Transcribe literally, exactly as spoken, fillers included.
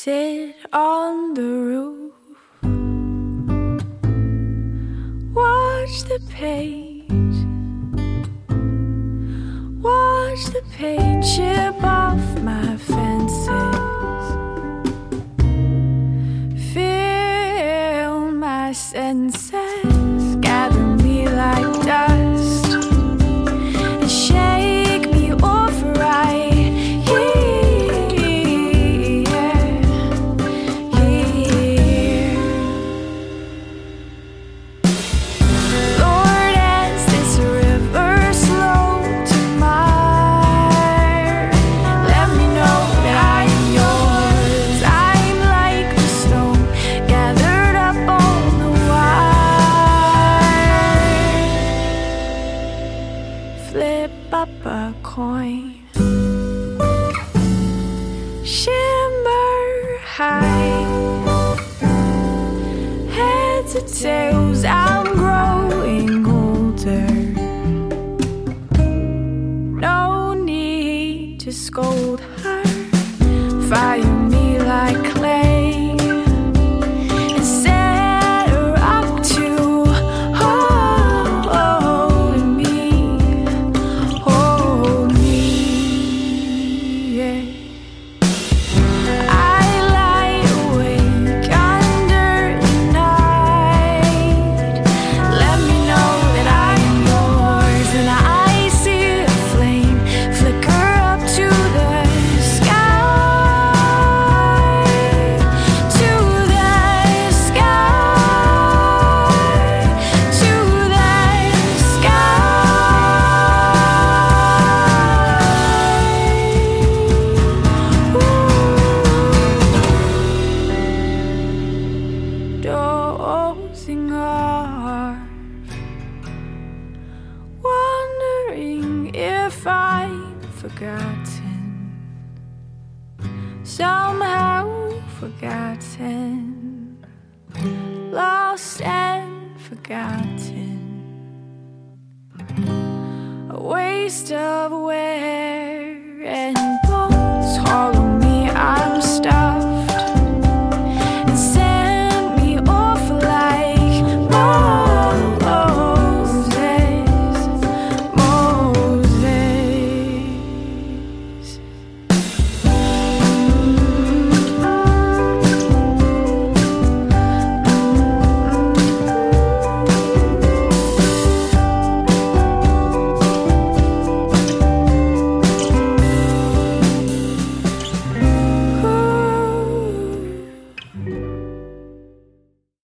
sit on the roof, watch the page, watch the page chip off my fences, feel my senses gather me like dust and shake me off right. Flip up a coin, shimmer high, heads or tails, I'm growing older. No need to scold her, fire me like clay. Dozing off, wondering if I've forgotten, somehow forgotten, lost and forgotten, a waste of awareness.